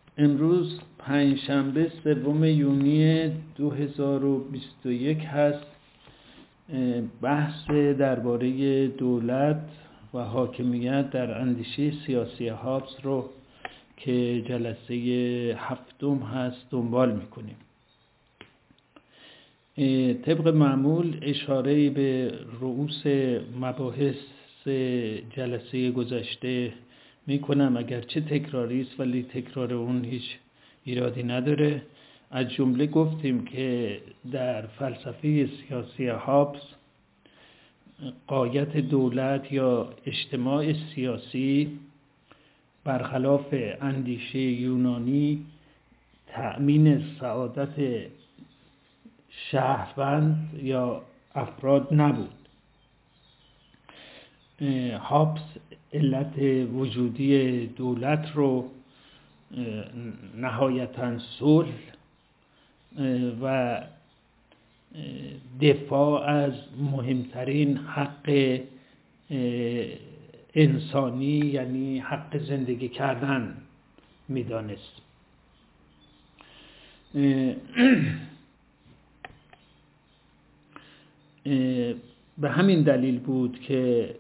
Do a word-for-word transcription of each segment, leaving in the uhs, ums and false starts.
امروز پنجشنبه سوم یونی دو هزار و بیست و یک هست. بحث درباره دولت و حاکمیت در اندیشه سیاسی هابس رو که جلسه هفتم هست دنبال میکنیم. طبق معمول اشاره به رؤوس مباحث جلسه گذشته میکنم، اگرچه تکراری است ولی تکرار اون هیچ ایرادی نداره. از جمله گفتیم که در فلسفه سیاسی هابس غایت دولت یا اجتماع سیاسی برخلاف اندیشه یونانی تأمین سعادت شهروند یا افراد نبود. هابس علت وجودی دولت رو نهایتاً صلح و دفاع از مهمترین حق انسانی یعنی حق زندگی کردن میدانست. به همین دلیل بود که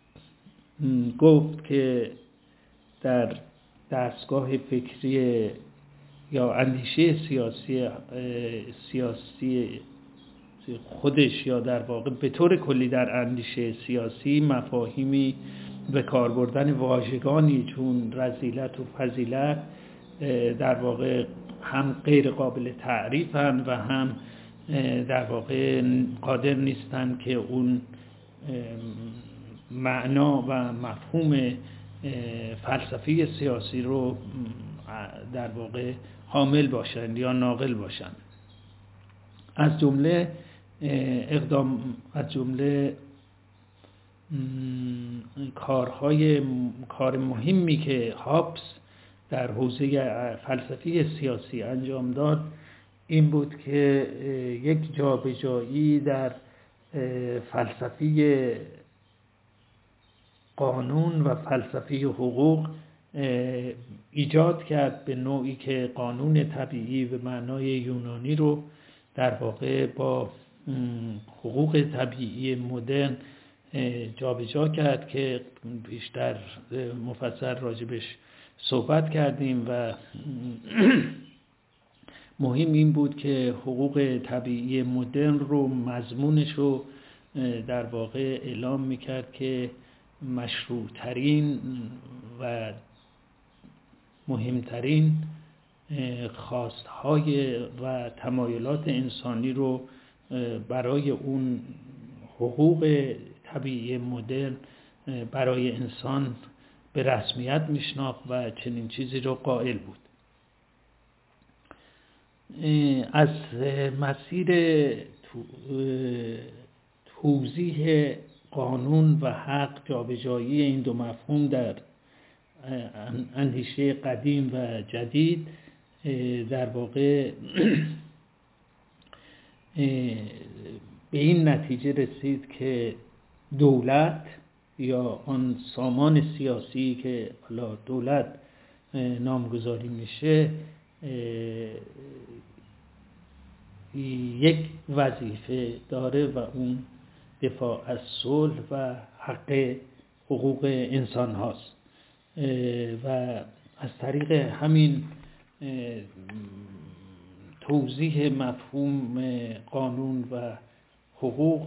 گفت که در دستگاه فکری یا اندیشه سیاسی سیاسی خودش یا در واقع به طور کلی در اندیشه سیاسی مفاهیمی به کار بردن واژگانی چون رذیلت و فضیلت در واقع هم غیر قابل تعریفن و هم در واقع قادر نیستن که اون معنا و مفهوم فلسفی سیاسی رو در واقع حامل باشند یا ناقل باشند. از جمله اقدام از جمله کارهای کار مهمی که هابس در حوزه فلسفی سیاسی انجام داد این بود که یک جابجایی در فلسفی قانون و فلسفی حقوق ایجاد کرد، به نوعی که قانون طبیعی به معنای یونانی رو در واقع با حقوق طبیعی مدرن جابجا کرد که بیشتر مفصل راجبش صحبت کردیم و مهم این بود که حقوق طبیعی مدرن رو مضمونش رو در واقع اعلام میکرد که مشروعترین و مهمترین خواستهای و تمایلات انسانی رو برای اون حقوق طبیعی مدرن برای انسان به رسمیت میشناخت و چنین چیزی رو قائل بود. از مسیر توضیح قانون و حق، جابجایی این دو مفهوم در اندیشه قدیم و جدید در واقع به این نتیجه رسید که دولت یا آن سامان سیاسی که حالا دولت نامگذاری میشه یک وظیفه داره و اون دفاع از صلح و حق حقوق انسان هاست و از طریق همین توضیح مفهوم قانون و حقوق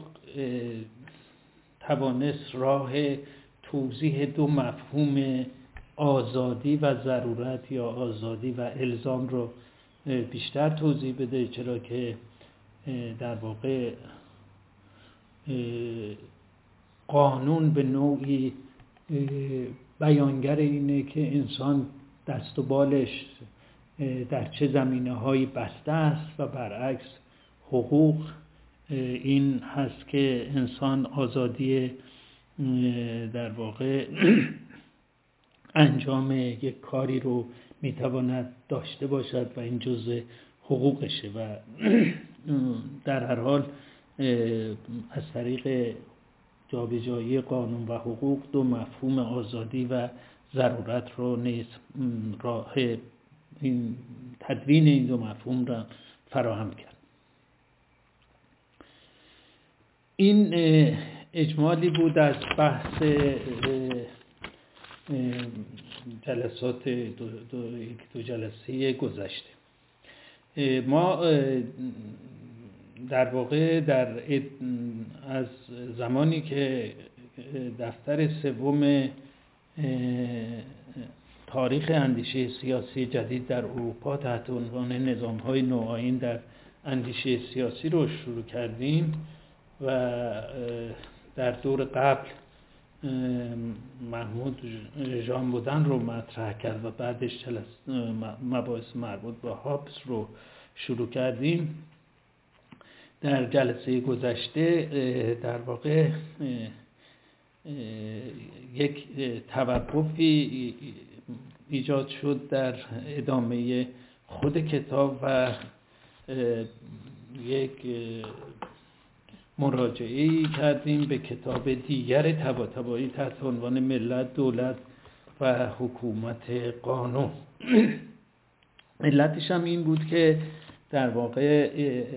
توانست راه توضیح دو مفهوم آزادی و ضرورت یا آزادی و الزام رو بیشتر توضیح بده، چرا که در واقع قانون به نوعی بیانگر اینه که انسان دست و بالش در چه زمینه‌هایی بسته است و برعکس حقوق این هست که انسان آزادی در واقع انجام یک کاری رو میتواند داشته باشد و این جزء حقوقشه و در هر حال از طریق جابجایی قانون و حقوق دو مفهوم آزادی و ضرورت رو نیز راه این تدوین این دو مفهوم را فراهم کرد. این اجمالی بود از بحث جلسات دو, دو, دو جلسه گذشته. ما در واقع در از زمانی که دفتر سوم تاریخ اندیشه سیاسی جدید در اروپا تحت عنوان نظام‌های نوآیین در اندیشه سیاسی رو شروع کردیم و در دور قبل محمود ژان بودن رو مطرح کرد و بعدش مباحث مربوط به هابس رو شروع کردیم. در جلسه گذشته در واقع یک توقفی ایجاد شد در ادامه خود کتاب و یک مراجعه‌ای کردیم به کتاب دیگر طباطبایی تحت عنوان ملت، دولت و حکومت قانون. علتش هم این بود که در واقع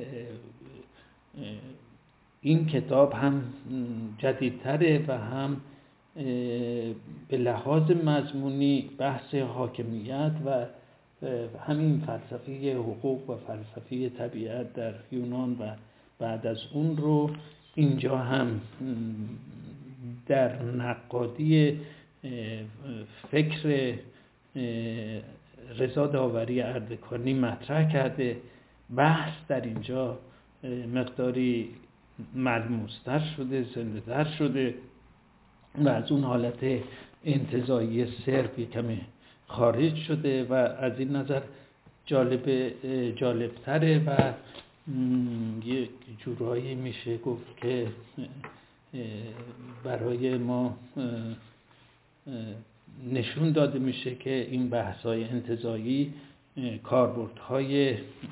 این کتاب هم جدیدتره و هم به لحاظ مضمونی بحث حاکمیت و همین فلسفه حقوق و فلسفه طبیعت در یونان و بعد از اون رو اینجا هم در نقادی فکر رضا داوری اردکانی مطرح کرده. بحث در اینجا مقداری ملموس‌تر شده، زنده‌تر شده و از اون حالت انتزاعی صرف کمی خارج شده و از این نظر جالب جالبتره و یک جورایی میشه گفت که برای ما نشون داده میشه که این بحث‌های انتزاعی کاربردهای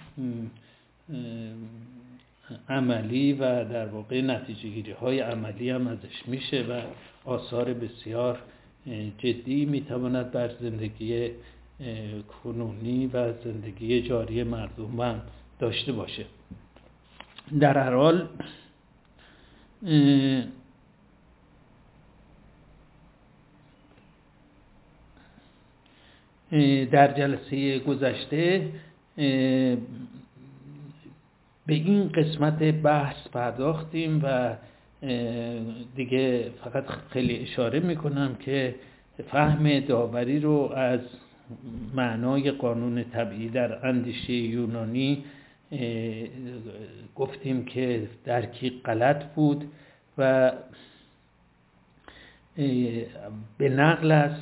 عملی و در واقع نتیجه گیری های عملی هم ازش میشه و آثار بسیار جدی میتواند بر زندگی کنونی و زندگی جاری مردم هم داشته باشه. در هر حال در جلسه گذشته به این قسمت بحث پرداختیم و دیگه فقط خیلی اشاره میکنم که فهم داوری رو از معنای قانون طبیعی در اندیشه یونانی گفتیم که درکی غلط بود و به نقل از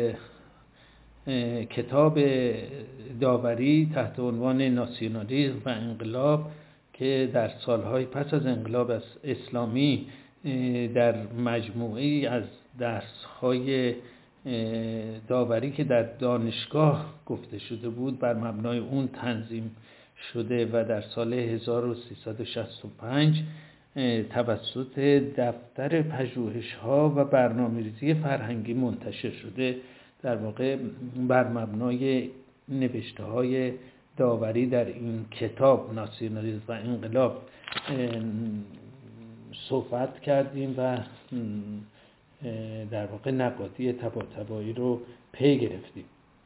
کتاب داوری تحت عنوان ناسیونالیسم و انقلاب که در سالهای پس از انقلاب اسلامی در مجموعه‌ای از درس‌های داوری که در دانشگاه گفته شده بود بر مبنای اون تنظیم شده و در سال هزار و سیصد و شصت و پنج توسط دفتر پژوهش‌ها و برنامه‌ریزی فرهنگی منتشر شده. در واقع بر مبنای نوشته‌های داوری در این کتاب ناسیونالیسم و انقلاب صحبت کردیم و در واقع نقادی طباطبایی رو پی گرفتیم.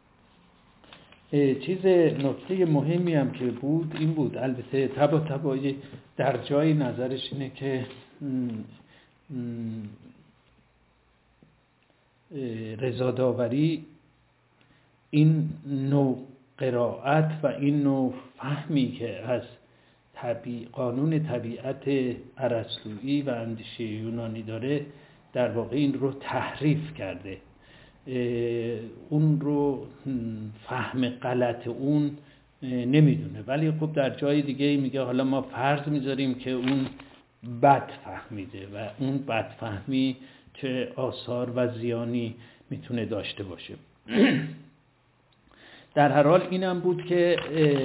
چیز نکته مهمی هم که بود این بود، البته طباطبایی در جای نظرش اینه که رضا داوری این نوع قرائت و این نوع فهمی که از طبیع قانون طبیعت ارسطویی و اندیشه یونانی داره در واقع این رو تحریف کرده، اون رو فهم غلط اون نمیدونه، ولی خب در جای دیگه میگه حالا ما فرض میذاریم که اون بد فهمیده و اون بد فهمی چه آثار و زیانی میتونه داشته باشه. در هر حال اینم بود که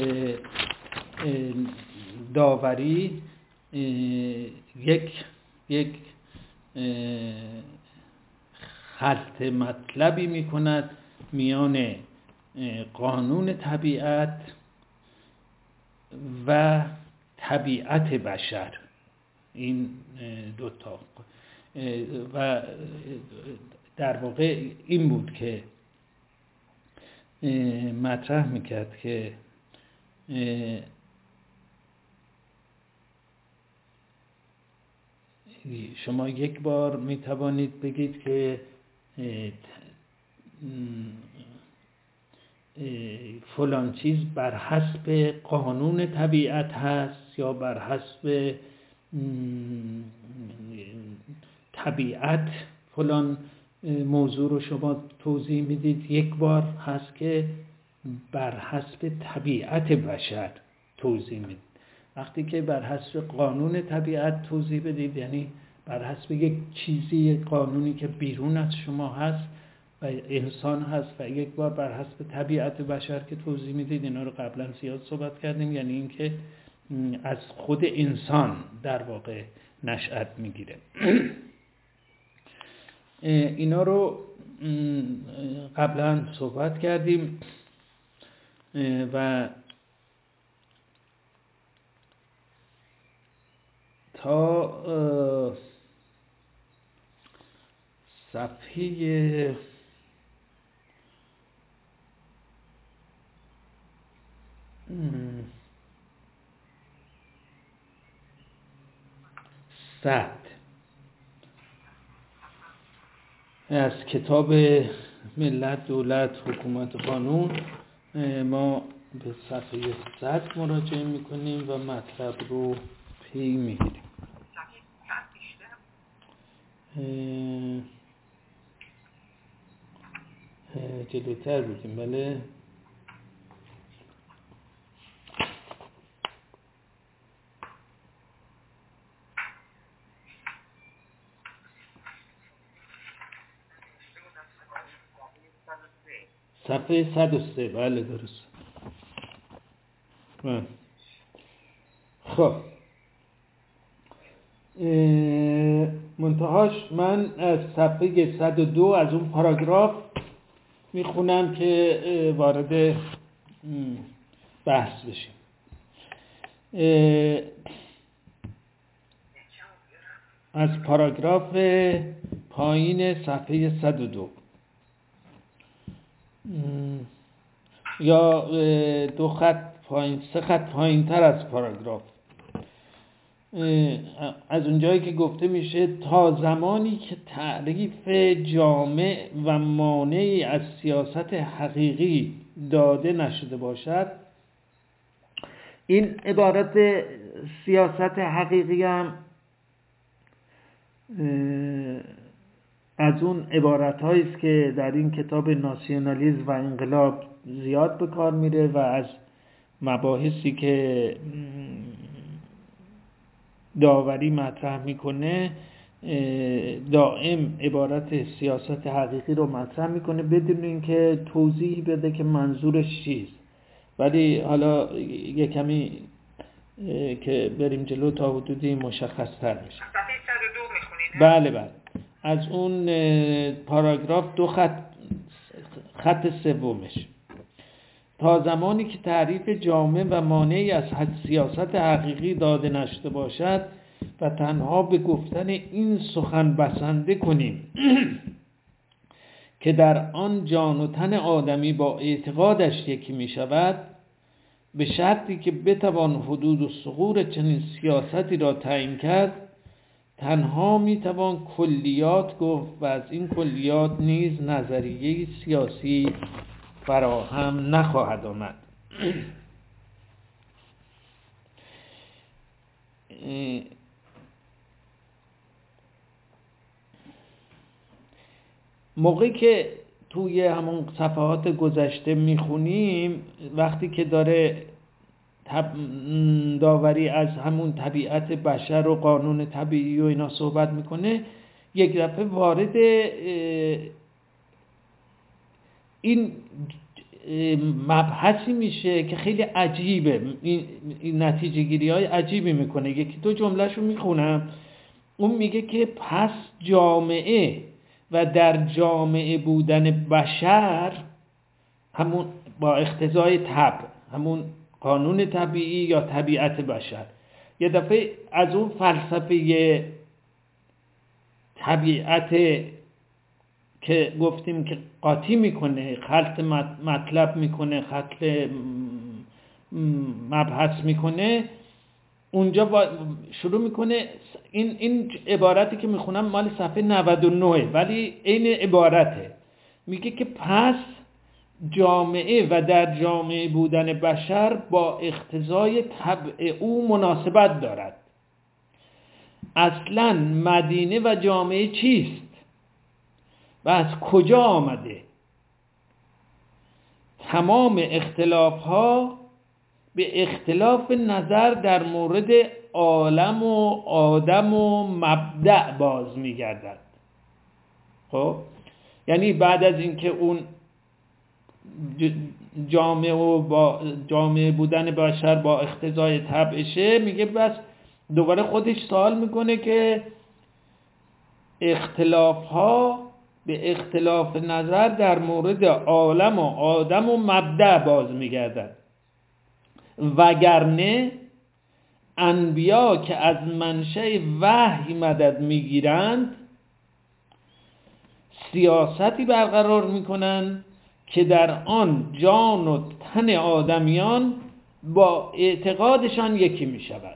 داوری یک یک خلط مطلبی میکند میان قانون طبیعت و طبیعت بشر، این دوتا، و در واقع این بود که مطرح میکرد که شما یک بار میتوانید بگید که فلان چیز بر حسب قانون طبیعت هست یا بر حسب طبیعت فلان موضوع رو شما توضیح میدید. یک بار هست که بر حسب طبیعت بشر توضیح میدید. وقتی که بر حسب قانون طبیعت توضیح بدید یعنی بر حسب یک چیزی، قانونی که بیرون از شما هست و انسان هست، و یک بار بر حسب طبیعت بشر که توضیح میدید. اینا رو قبلا زیاد صحبت کردیم، یعنی اینکه از خود انسان در واقع نشأت میگیره. اینا رو قبلا صحبت کردیم و تا صفحه صد از کتاب ملت، دولت، حکومت، قانون ما به صفحه صد مراجعه میکنیم و مطلب رو پی میگیریم. جلوتر بودیم، بله. صفحه صد و سه، بله درست. خب منتهاش من از صفحه صد و دو از اون پاراگراف میخونم که وارد بحث بشیم. از پاراگراف پایین صفحه صد و دو یا دو خط پایین، سه خط پایین تر از پاراگراف، از اونجایی که گفته میشه تا زمانی که تعریف جامع و مانعی از سیاست حقیقی داده نشده باشد. این عبارت سیاست حقیقی هم از اون عبارت هایی است که در این کتاب ناسیونالیسم و انقلاب زیاد به کار میره و از مباحثی که داوری مطرح میکنه دائم عبارت سیاست حقیقی رو مطرح میکنه بدون اینکه توضیح بده که منظورش چیست. ولی حالا یه کمی که بریم جلو تا حدودی مشخص تر میشه. صفحه صد و دو میخونید؟ بله بله، از اون پاراگراف دو خط خط سومش. تا زمانی که تعریف جامع و مانعی از سیاست حقیقی داده نشده باشد و تنها به گفتن این سخن بسنده کنیم که در آن جان و تن آدمی با اعتقادش یکی می شود، به شرطی که بتوان حدود و ثغور چنین سیاستی را تعیین کرد، تنها می توان کلیات گفت و از این کلیات نیز نظریه سیاسی فراهم نخواهد آمد. موقعی که توی همون صفحات گذشته میخونیم، وقتی که داره داوری از همون طبیعت بشر و قانون طبیعی و اینا صحبت میکنه، یک دفعه وارد این مبحثی میشه که خیلی عجیبه. این نتیجه گیری های عجیبی میکنه. یکی دو جملهشو میخونم. اون میگه که پس جامعه و در جامعه بودن بشر، همون با اقتضای طبع، همون قانون طبیعی یا طبیعت بشر. یه دفعه از اون فلسفه طبیعت که گفتیم که قاطی میکنه، خلط مطلب میکنه، خلط مبحث میکنه، اونجا شروع میکنه. این این عبارتی که میخونم مال صفحه نود و نه ولی این عبارته، میگه که پس جامعه و در جامعه بودن بشر با اقتضای طبع او مناسبت دارد. اصلا مدینه و جامعه چیست و از کجا آمده؟ تمام اختلاف ها به اختلاف نظر در مورد عالم و آدم و مبدأ باز میگردد. خب یعنی بعد از اینکه اون جامعه و با جامعه بودن بشر با اقتضای طبعشه، میگه بس دوباره خودش سوال میکنه که اختلاف ها به اختلاف نظر در مورد عالم و آدم و مبدأ باز میگردد، وگرنه انبیا که از منشأ وحی مدد میگیرند سیاستی برقرار میکنند که در آن جان و تن آدمیان با اعتقادشان یکی میشود.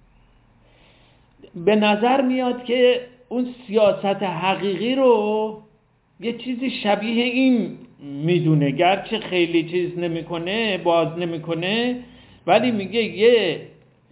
به نظر میاد که اون سیاست حقیقی رو یه چیزی شبیه این میدونه، گرچه خیلی چیز نمیکنه، باز نمیکنه، ولی میگه یه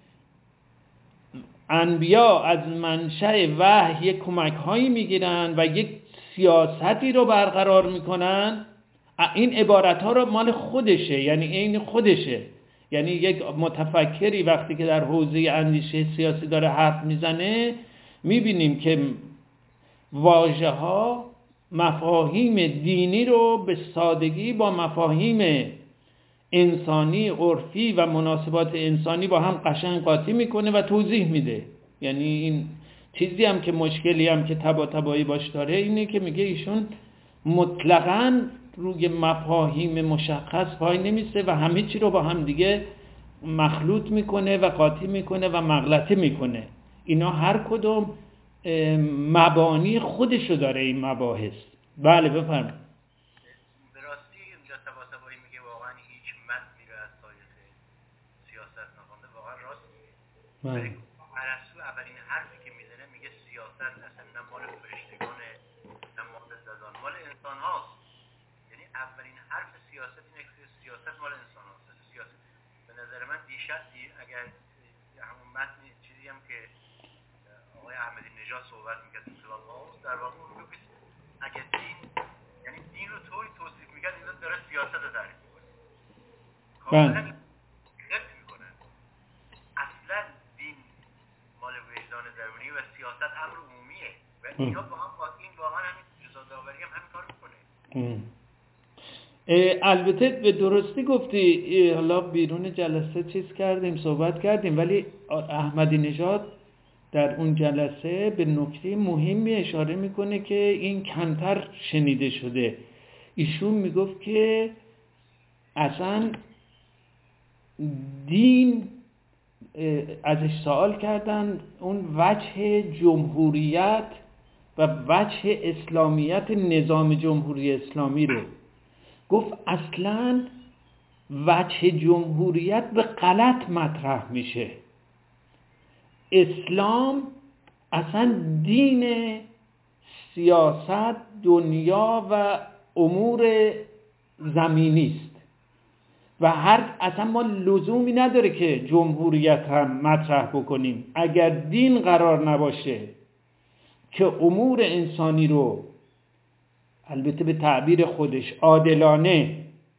انبیا از منشأ وحی یک کمک هایی میگیرن و یک سیاستی رو برقرار میکنن. این عبارت ها رو مال خودشه، یعنی این خودشه، یعنی یک متفکری وقتی که در حوزه اندیشه سیاسی داره حرف میزنه میبینیم که واژه ها مفاهیم دینی رو به سادگی با مفاهیم انسانی، عرفی و مناسبات انسانی با هم قشنگ قاطی میکنه و توضیح میده. یعنی این چیزی هم که مشکلی هم که تبا تبایی باش داره اینه که میگه ایشون مطلقاً روی مفاهیم مشخص پای نمیسته و همه چی رو با هم دیگه مخلوط میکنه و قاطی میکنه و مغلطه میکنه. اینا هر کدوم مبانی خودشو داره این مباحث. بله بفرمایید. به راستی اونجا تبا تبایی میگه واقعا هیچ متنی رو از تاریخ سیاست نخونده، واقعا راست میگه. ارسطو اولین حرفی که میزنه میگه سیاست اصلا نه مال فرشتگانه نه مال زدان، مال انسان هاست. یعنی اولین حرف سیاست اینه که سیاست مال انسان هاست. سیاست به نظر من دیشب اگر همون متن چیزی هم که آقای احمدی نژاد صحبت میکرد تو کلاب هاوس، در واقع اون که اگه دین، یعنی دین رو طوری توصیف میکرد این داره سیاست رو تعریف میکنه، کاملا خلط میکنه. اصلا دین مال وجدان درونی و سیاست امر عمومیه و اینا با هم با این واقعا همین جزادآوری هم همین کار میکنه. البته به درستی گفتی، حالا بیرون جلسه چیز کردیم، صحبت کردیم، ولی احمدی نژاد در اون جلسه به نکته مهمی اشاره میکنه که این کمتر شنیده شده. ایشون میگفت که اصلا دین، ازش سوال کردن اون وجه جمهوریت و وجه اسلامیت نظام جمهوری اسلامی رو، گفت اصلا وجه جمهوریت به غلط مطرح میشه. اسلام اصلا دین سیاست، دنیا و امور زمینی است و هر اصلا ما لزومی نداره که جمهوریت هم مطرح بکنیم. اگر دین قرار نباشه که امور انسانی رو البته به تعبیر خودش عادلانه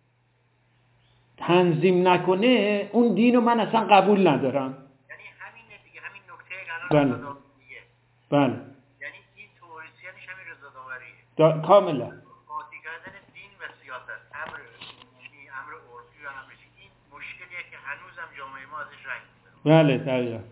تنظیم نکنه، اون دین رو من اصلا قبول ندارم. یعنی همینه دیگه، همین نکته که الان رضا میگه. بله. یعنی این تئوریسینش همین رضادآوریه. دا... کاملا. قاطی کردن دین و سیاست، امر عمومی، امر عرفی و همه چی، این مشکلیه که هنوزم جامعه ما ازش رنج می‌بره. بله دقیقاً.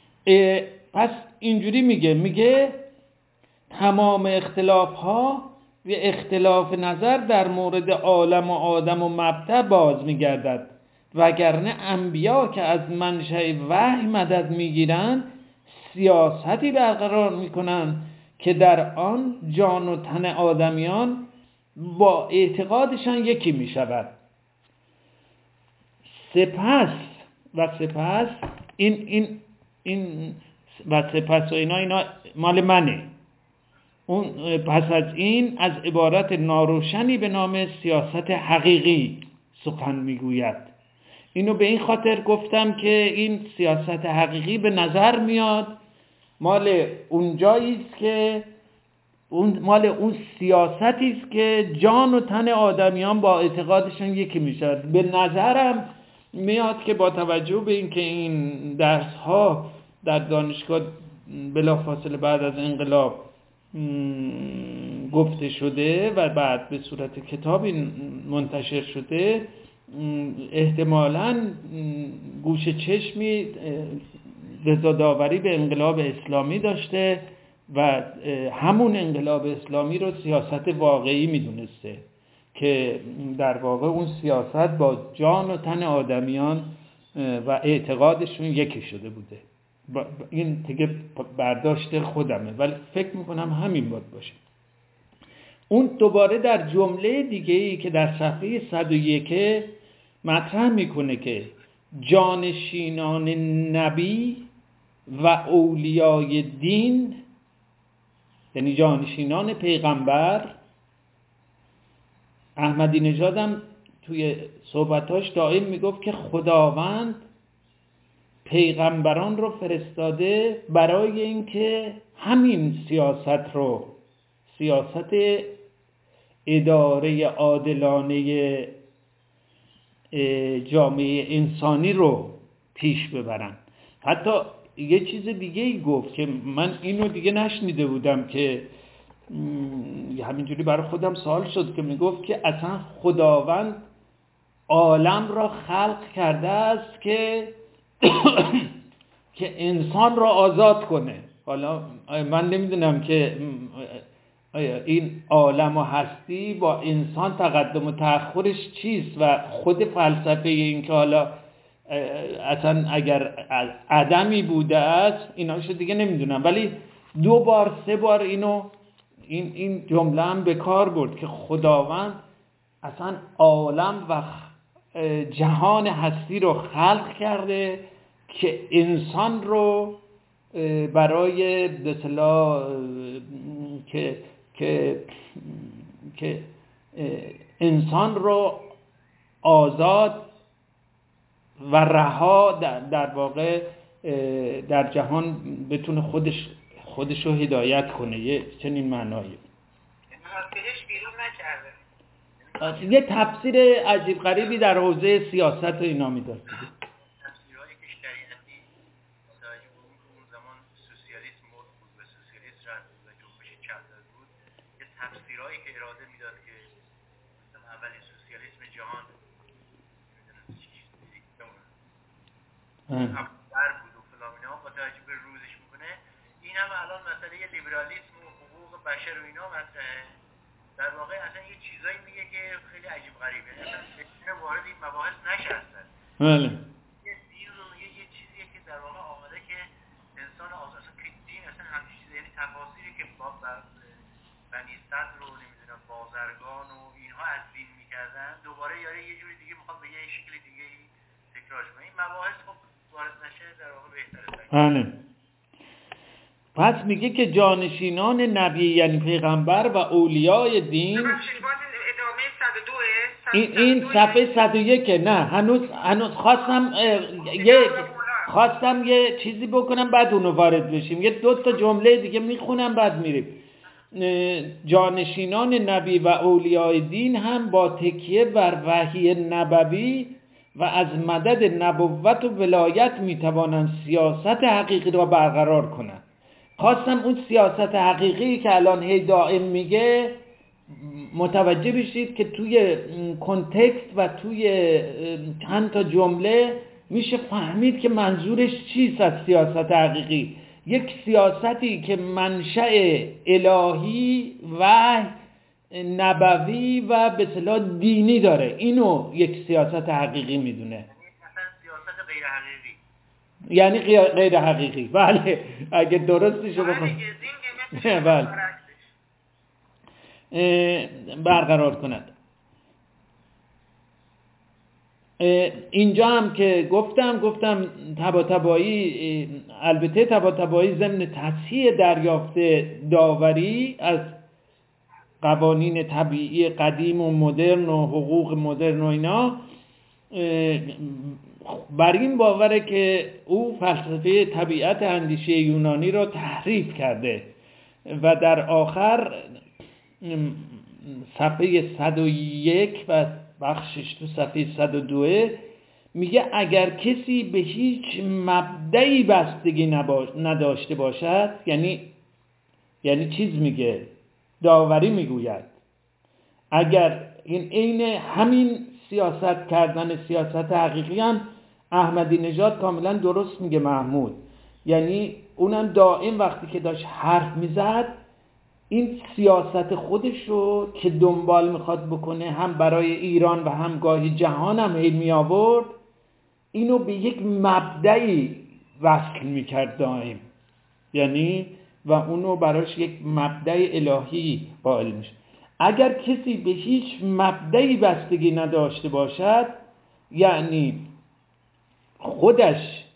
پس اینجوری میگه، میگه تمام اختلاف ها و اختلاف نظر در مورد عالم و آدم و مبدأ باز می‌گردد، وگرنه انبیا که از منشأ وحی مدد می‌گیرند سیاستی برقرار می‌کنند که در آن جان و تن آدمیان با اعتقادشان یکی می‌شود. سپس و سپس این این این و سپس و اینا اینا مال منه. اون پس از این از عبارت ناروشنی به نام سیاست حقیقی سخن میگوید. اینو به این خاطر گفتم که این سیاست حقیقی به نظر میاد مال اون جایی است که اون مال اون سیاستی است که جان و تن آدمیان با اعتقادشون یکی میشه. به نظرم میاد که با توجه به اینکه این درس ها در دانشگاه بلافاصله بعد از انقلاب گفته شده و بعد به صورت کتابی منتشر شده، احتمالاً گوش چشمی رضاداوری به انقلاب اسلامی داشته و همون انقلاب اسلامی رو سیاست واقعی میدونسته که در واقع اون سیاست با جان و تن آدمیان و اعتقادشون یکی شده بوده. این دیگه برداشت خودمه ولی فکر میکنم همین باید باشه. اون دوباره در جمله دیگه‌ای که در صفحه صد و یک مطرح میکنه که جانشینان نبی و اولیای دین، یعنی جانشینان پیغمبر، احمدی نژاد هم توی صحبتاش دائم میگفت که خداوند پیغمبران رو فرستاده برای اینکه همین سیاست رو، سیاست اداره عادلانه جامعه انسانی رو پیش ببرن. حتی یه چیز دیگه ای گفت که من اینو دیگه نشنیده بودم که همینجوری برای خودم سوال شد که میگفت که اصلا خداوند عالم را خلق کرده است که که انسان را آزاد کنه. حالا من نمیدونم که این عالم و هستی با انسان تقدم و تأخرش چیست و خود فلسفه این که حالا اصلا اگر عدمی بوده است ایناشو دیگه نمیدونم، ولی دو بار سه بار اینو این این جمله هم به کار برد که خداوند اصلا عالم و جهان هستی رو خلق کرده که انسان رو برای به اصطلاح که که که انسان رو آزاد و رها در, در واقع در جهان بتونه خودش خودش رو هدایت کنه. یه چنین معنایی. یه تفسیر عجیب غریبی در حوزه سیاست و اینا میداد. تفسیرهایی که شریعتی متوجه بود که اون زمان سوسیالیسم بود و سوسیالیسم رد بود و جنبش چپ بود، یه تفسیرهایی که اراده میداد که مثلا اولین سوسیالیسم جهان نمیدونم چی چیزی در بود و فلان اینا با توجه به روزش میکنه. این هم الان مسئله لیبرالیسم و حقوق بشر و اینا مطرحه. در واقع اصلا یه چیزایی میگه که خیلی عجیب غریبه، اصلا فکر وارد این مباحث نشه اصلا. بله. یه دین رو میگه یه چیزیه که در واقع آمده که انسان آزاد، اصلا که دین اصلا همچین چیزی، یعنی تفاصیلی که با بنی صدر رو نمیدونم بازرگان و اینها از دین میکردن دوباره یاره یه جوری دیگه میخواد به یه شکل دیگه تکرارش کنه. این مباحث خب وارد نشه در واقع بهتره. بله. پس میگه که جانشینان نبی یعنی پیغمبر و اولیای دین، این این صفحه صد و یک نه هنوز هنوز خواستم یه خواستم یه چیزی بکنم بعد اونو وارد بشیم. یه دو تا جمله دیگه میخونم بعد میریم. جانشینان نبی و اولیای دین هم با تکیه بر وحی نبوی و از مدد نبوت و ولایت میتوانند سیاست حقیقی را برقرار کنند. خواستم اون سیاست حقیقی که الان هی دائم میگه متوجه بشید که توی کنتکست و توی چند تا جمله میشه فهمید که منظورش چیست از سیاست حقیقی. یک سیاستی که منشأ الهی وحی نبوی و به اصطلاح دینی داره، اینو یک سیاست حقیقی میدونه. یعنی مثلا سیاست غیر حقیقی، یعنی غیر حقیقی. بله اگه درستشو بخون بله برقرار کند. اینجا هم که گفتم گفتم طباطبایی، البته طباطبایی ضمن تصحیح دریافت داوری از قوانین طبیعی قدیم و مدرن و حقوق مدرن و اینا، بر این باوره که او فلسفه طبیعت اندیشه یونانی را تحریف کرده و در آخر صفحه صد و یک و بخشش تو صفحه صد و دو میگه اگر کسی به هیچ مبدئی بستگی نداشته باشد، یعنی یعنی چیز میگه، داوری میگوید، اگر این عین همین سیاست کردن سیاست حقیقی هم احمدی نژاد کاملا درست میگه محمود، یعنی اونم دائم وقتی که داشت حرف میزد این سیاست خودش رو که دنبال میخواد بکنه هم برای ایران و هم گاهی جهان هم هی می آورد، اینو به یک مبدئی وصل میکرد دائم، یعنی و اونو براش یک مبدأ الهی قائل میشه. اگر کسی به هیچ مبدئی بستگی نداشته باشد، یعنی خودش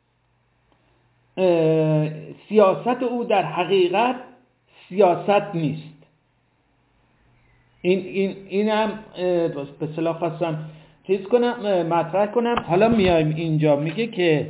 سیاست او در حقیقت سیاست نیست. این این اینم به اصطلاح خواستم چیز کنم، مطرح کنم. حالا میایم اینجا میگه که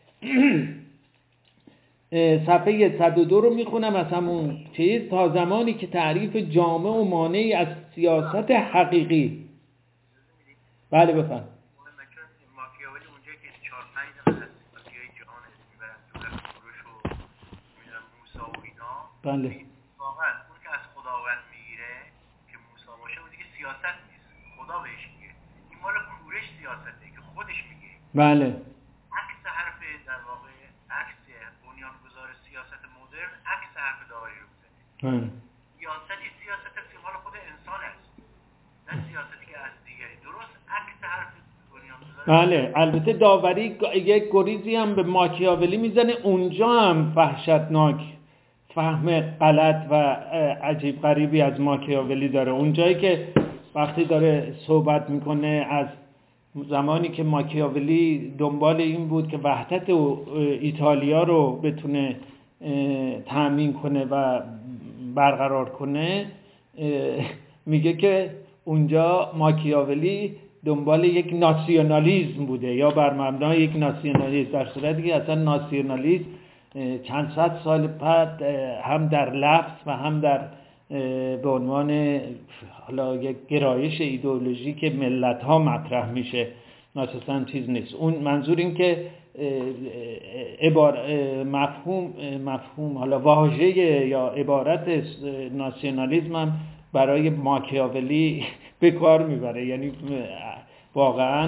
صفحه صد و دو رو میخونم از همون چیز، تا زمانی که تعریف جامع و مانعی از سیاست حقیقی. بله بفرمایید. ماکیاولی اونجا که چهار پنج دقیقه از سیاسی جهان میبرن تو کوروش و میدونم موسی و اینا، بله واقعا اون که از خداوند میگیره که موسی باشه اون دیگه سیاست نیست، خدا بهش میگه. این مال کوروش سیاسته که خودش میگه. بله عکس حرف در واقع عکس بنیانگذار سیاست مدرن، عکس حرف داوری رو میزنه. سیاستی سیاست مال خود انسان است، نه سیاستی که از دیگری. درست عکس حرف بنیانگذار. بله البته داوری یک گریزی هم به ماکیاولی میزنه، اونجا هم وحشتناک فهم غلط و عجیب غریبی از ماکیاولی داره. اونجایی که وقتی داره صحبت میکنه از زمانی که ماکیاولی دنبال این بود که وحدت ایتالیا رو بتونه تأمین کنه و برقرار کنه، میگه که اونجا ماکیاولی دنبال یک ناسیونالیسم بوده یا بر مبنای یک ناسیونالیسم، در صورتی که اصلا ناسیونالیسم چند صد سال بعد هم در لفظ و هم در به عنوان حالا یک گرایش ایدئولوژی که ملت ها مطرح میشه، اساساً چیز نیست. اون منظور این که عبار مفهوم مفهوم حالا واژه یا عبارت ناسیونالیسم هم برای ماکیاولی به کار میبره. یعنی واقعا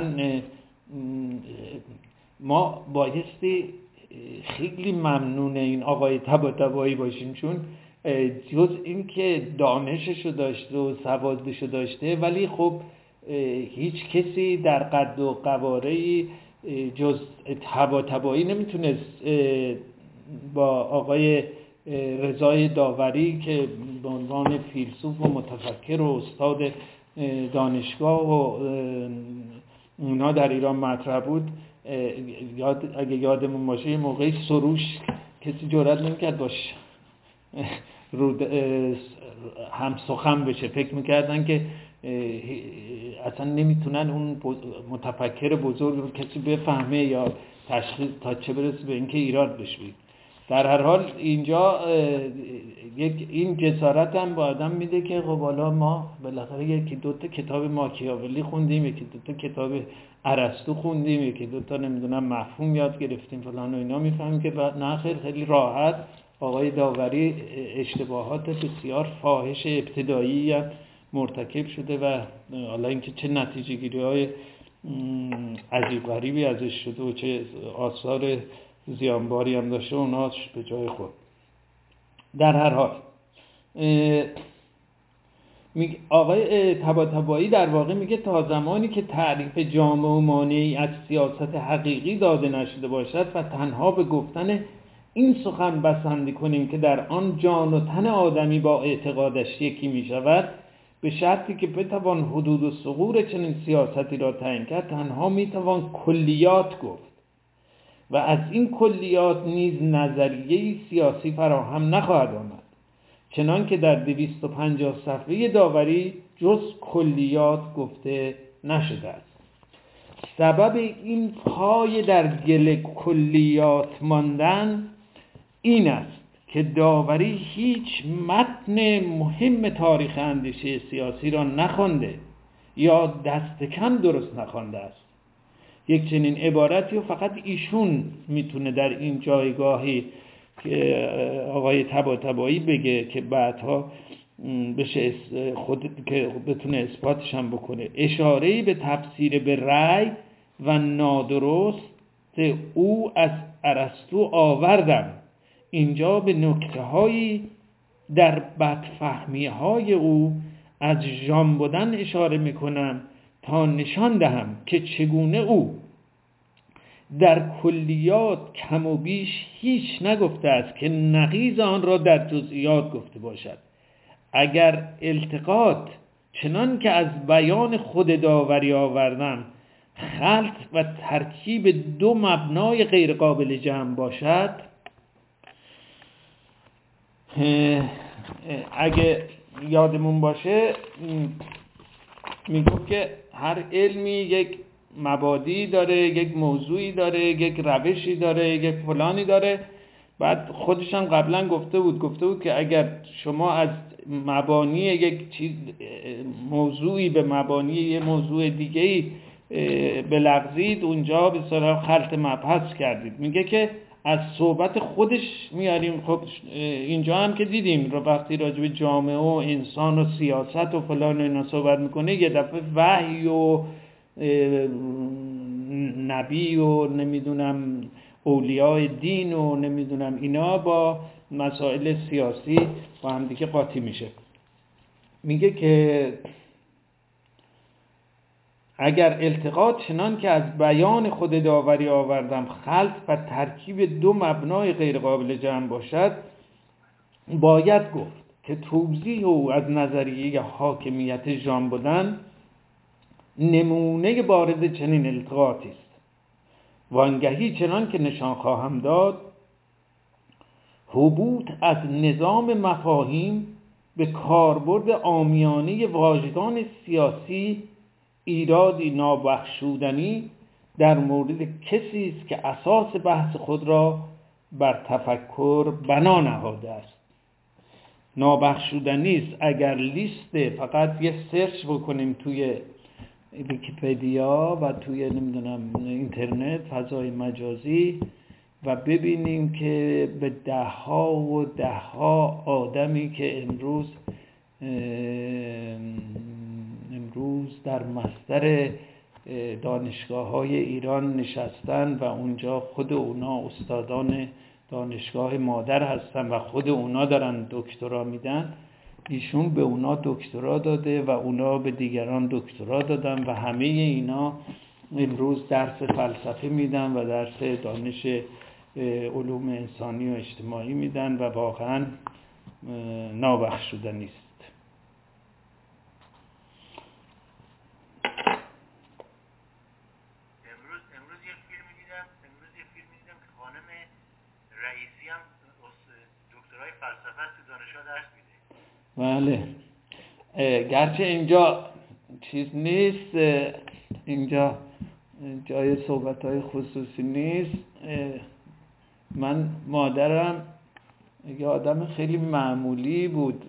ما بایستی خیلی ممنون این آقای طباطبایی باشیم، چون جز این که دانششو داشته و سوادشو داشته، ولی خب هیچ کسی در قد و قواره جز طباطبایی نمیتونست با آقای رضای داوری که به عنوان فیلسوف و متفکر و استاد دانشگاه و اونا در ایران مطرح بود، یاد اگه یادمون باشه یه موقعی سروش کسی جرئت نمی‌کرد باشه رو هم سخن بشه، فکر میکردن که اصلا نمیتونن اون متفکر بزرگ رو کسی بفهمه یا تشخیص، تا چه برسه به اینکه ایراد بشه. در هر حال اینجا یک این جسارت هم با آدم میده که خب حالا ما بالاخره یکی دو تا کتاب ماکیاولی خوندیم، یکی دو تا کتاب ارسطو خوندیم، یکی دو تا نمیدونم مفهوم یاد گرفتیم فلان و اینا، میفهمیم که نه خیر، خیلی راحت آقای داوری اشتباهات بسیار فاحش ابتدایی هم مرتکب شده و حالا اینکه چه نتیجه گیری های عجیب غریبی ازش شده و چه آثار زیانباری هم داشته، اوناش به جای خود. در هر حال میگه آقای طباطبایی در واقع میگه تا زمانی که تعریف جامع و مانعی از سیاست حقیقی داده نشده باشد و تنها به گفتن این سخن بسنده کنیم که در آن جان و تن آدمی با اعتقادش یکی میشود، به شرطی که بتوان حدود و ثغور چنین سیاستی را تعیین کرد، تنها میتوان کلیات گفت و از این کلیات نیز نظریه سیاسی فراهم نخواهد آمد، چنان که در دویست و پنجاه صفحه داوری جز کلیات گفته نشده است. سبب این پای در گل کلیات ماندن این است که داوری هیچ متن مهم تاریخ اندیشه سیاسی را نخوانده یا دست کم درست نخوانده است. یک چنین عبارتی و فقط ایشون میتونه در این جایگاهی که آقای طباطبایی بگه که بعدها بشه خود که بتونه اثباتش هم بکنه، اشاره‌ای به تفسیر به رأی و نادرست او از ارسطو آوردم. اینجا به نکته‌هایی در بدفهمی‌های او از ژان بودن اشاره میکنم تا نشان دهم که چگونه او در کلیات کم و بیش هیچ نگفته است که نقیض آن را در جزئیات گفته باشد. اگر التقاط چنان که از بیان خود داوری آوردم خلط و ترکیب دو مبنای غیر قابل جمع باشد، اگه یادمون باشه میگفت که هر علمی یک مبادی داره، یک موضوعی داره، یک روشی داره، یک فلانی داره. بعد خودش هم قبلا گفته بود گفته بود که اگر شما از مبانی یک چیز موضوعی به مبانی یک موضوع دیگه‌ای بلغزید، اونجا به صلاح خلط مبحث کردید. میگه که از صحبت خودش میاریم. خب اینجا هم که دیدیم رو وقتی راجع به جامعه و انسان و سیاست و فلان و اینا صحبت میکنه، یه دفعه وحی و نبی و نمیدونم اولیاء دین و نمیدونم اینا با مسائل سیاسی با هم دیگه قاطی میشه. میگه که اگر التقاط چنان که از بیان خود داوری آوردم خلط و ترکیب دو مبنای غیر قابل جمع باشد، باید گفت که توضیح او از نظریه حاکمیت ژان بودن نمونه بارز چنین التقاطی است. وانگهی چنان که نشان خواهم داد، حبوط از نظام مفاهیم به کاربرد عامیانه واژگان سیاسی ایرادی نابخشودنی در مورد کسی است که اساس بحث خود را بر تفکر بنا نهاده است. نابخشودنی است. اگر لیست فقط یه سرچ بکنیم توی ویکی‌پدیا و توی نمیدونم اینترنت فضای مجازی و ببینیم که به ده ها و ده ها آدمی که امروز امروز در مصدر دانشگاه های ایران نشستن و اونجا خود اونا استادان دانشگاه مادر هستن و خود اونا دارن دکترا میدن، ایشون به اونا دکترا داده و اونا به دیگران دکترا دادن و همه اینا امروز درس فلسفه میدن و درس دانش علوم انسانی و اجتماعی میدن و واقعا نابخشودنی است. امروز امروز یه فیلم دیدم امروز یه فیلم دیدم که خانم رئیسی هم دکترای فلسفه تو دانشگاه درس میده. بله، گرچه اینجا چیز نیست، اینجا جای صحبت‌های خصوصی نیست. من مادرم یه آدم خیلی معمولی بود،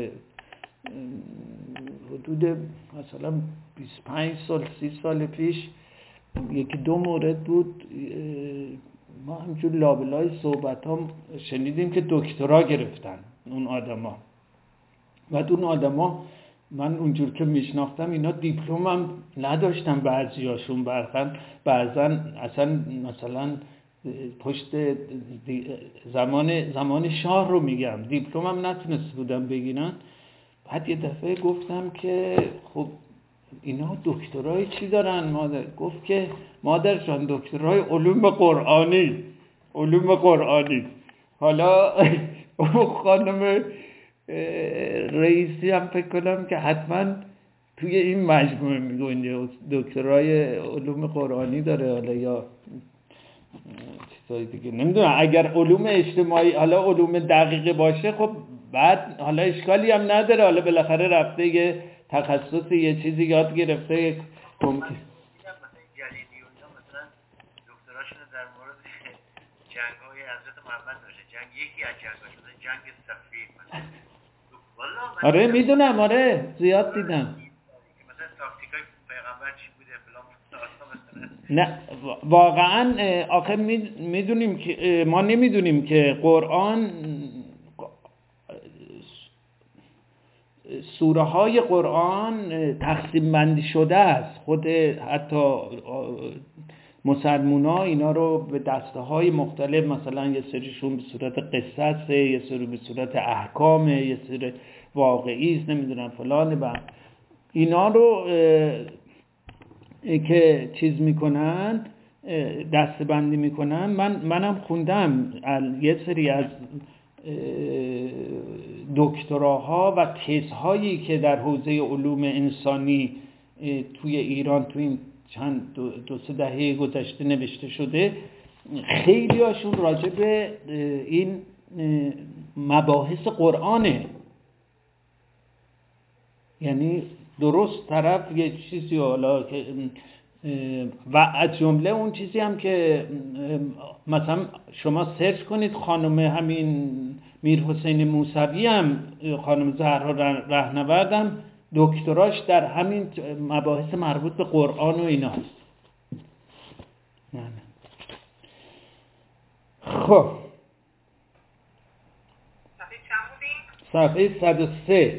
حدود مثلا بیست و پنج سال سی سال پیش یکی دو مورد بود ما همجور لابلای صحبت ها شنیدیم که دکترا گرفتن اون آدم ها. و اون آدم ها من اونجور که میشناختم اینا دیپلم هم نداشتن، بعضی هاشون برخن بعضن اصلا مثلا پشت زمان زمان شاه رو میگم دیپلم هم نتونست بودن بگیرن. بعد یه دفعه گفتم که خب اینا دکترای چی دارن مادر؟ گفت که مادر جان دکترای علوم قرآنی علوم قرآنی. حالا اون خانم رئیسی هم فکر کنم که حتما توی این مجموعه میگونجه، دکترای علوم قرآنی داره حالا یا چیزایی دیگه نمیدونم. اگر علوم اجتماعی حالا علوم دقیقه باشه خب بعد حالا اشکالی هم نداره، حالا بالاخره رفته یه تخصص یه چیزی یاد گرفته ممکن. مثلا جلیلی و اینا مثلا دکتراشون در مورد جنگ‌های حضرت محمد داشته، جنگ یکی از جنگ‌هاش مثلا جنگ صفین مثلا. آره میدونم، آره زیاد دیدم. مثلا تاکتیکای پیغمبر چی بوده فلان مثلا. نه واقعا آخه میدونیم که ما نمیدونیم که قرآن سوره های قرآن تقسیم بندی شده است. خود حتی مسلمونا اینا رو به دسته های مختلف، مثلا یه سریشون به صورت قصص، یه سری به صورت احکام، یه سری واقعی است، نمیدونم فلان و اینا رو که چیز میکنن دسته بندی میکنن. من منم خوندم یه سری از دکتراها و تزهایی که در حوزه علوم انسانی توی ایران توی این چند دو, دو سه دهه گذشته نوشته شده، خیلی هاشون راجع به این مباحث قرآنه. یعنی درست طرف یه چیزی حالا که و از جمله اون چیزی هم که مثلا شما سرچ کنید، خانم همین میر حسین موسوی هم، خانم زهرا رهنورد هم دکتراش در همین مباحث مربوط به قرآن و ایناست. نه نه. خب صفحه چند بودیم؟ صفحه صد و سه.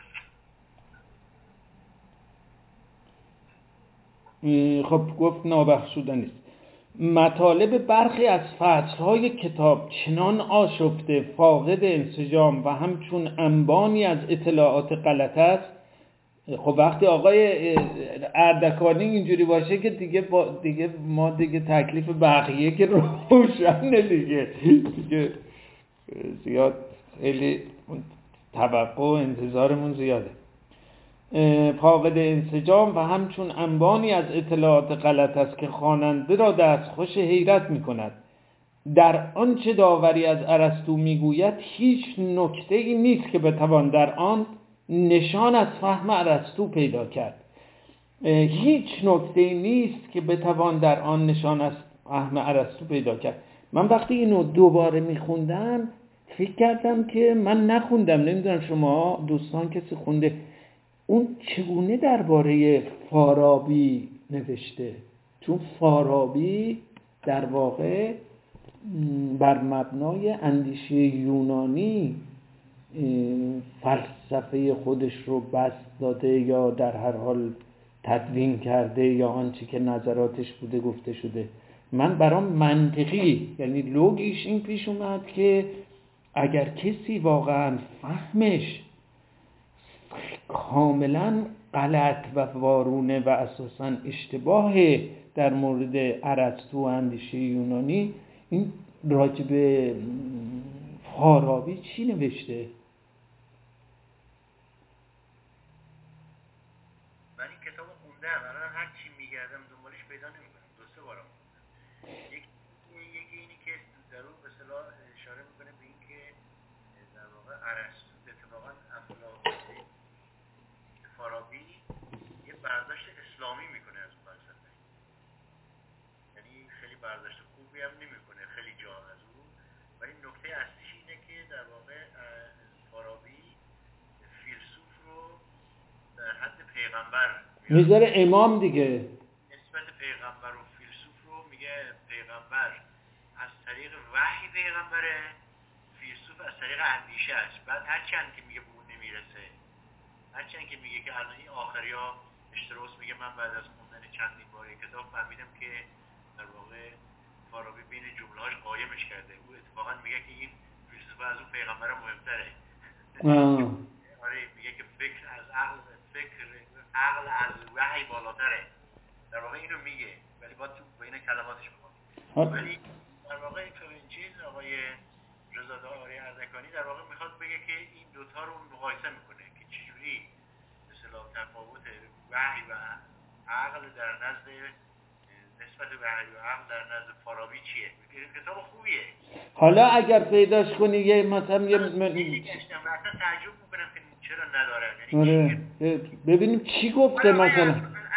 خب گفت نابخشودنی است. مطالب برخی از فصل‌های کتاب چنان آشفته، فاقد انسجام و همچون انبانی از اطلاعات غلط است. خب وقتی آقای اردکانی اینجوری باشه که دیگه با دیگه ما دیگه تکلیف بقیه که روشنه دیگه دیگه زیاد خیلی توقع و انتظارمون زیاده. فاقد انسجام و همچون انبانی از اطلاعات غلط است که خواننده را دستخوش حیرت می‌کند. در آنچه داوری از ارسطو میگوید هیچ نکته‌ای نیست که بتوان در آن نشان از فهم ارسطو پیدا کرد. هیچ نکته‌ای نیست که بتوان در آن نشان از فهم ارسطو پیدا کرد. من وقتی اینو دوباره میخوندم فکر کردم که من نخوندم، نمیدونم شما دوستان کسی خونده، اون چگونه درباره فارابی نوشته. چون فارابی در واقع بر مبنای اندیشه یونانی فلسفه خودش رو بست داده یا در هر حال تدوین کرده، یا آنچه که نظراتش بوده گفته شده. من برام منطقی، یعنی لوگیش این پیش اومد که اگر کسی واقعا فهمش کاملا غلط و وارونه و اساساً اشتباه در مورد ارسطو و اندیشه یونانی، این راجب فارابی چی نوشته؟ من این کتاب خوندم، الان هر چی میگردم دنبالش پیدا نمیکنم. دو سه بارم یک یکی اینی که در اون به اصطلاح اشاره میکنه به این که در واقع ارسطو اتفاقا افلاطون فارابی یه برداشت اسلامی میکنه از فلسفه، یعنی خیلی برداشت خوبی هم نمیکنه خیلی جا از اون، ولی نکته اصلیش اینه که در واقع فارابی فیلسوف رو در حد پیغمبر میذاره امام دیگه. نسبت پیغمبر و فیلسوف رو میگه پیغمبر از طریق وحی پیغمبره، فیلسوف از طریق اندیشه است. بعد هرچند که میگه به اون نمیرسه، هرچند که میگه که الان این آخریا اشتراس میگه من بعد از خوندن چندین باره کتاب فهمیدم که در واقع فارابی بین جمله‌هاش قایمش کرده. او اتفاقا میگه که این فیلسوف از اون پیغمبر مهمتره. آره میگه که فکر از عقل، فکر عقل از وحی بالاتره. در واقع اینو میگه ولی با تو بین کلماتش بخونیم. ولی در واقع این چیز آقای رضا آری اردکانی در واقع میخواد بگه که این دوتا رو مقایسه میکنه که چجوری به اصطلاح تفاوت وحی و عقل در نزد نسبت وحی و عقل در نزد فارابی چیه. میگه کتاب خوبیه. حالا اگر پیداش کنی یه مثلا یه من اصلا تعجب میکنم که چرا نداره. آره ببینیم چی گفته مثلا.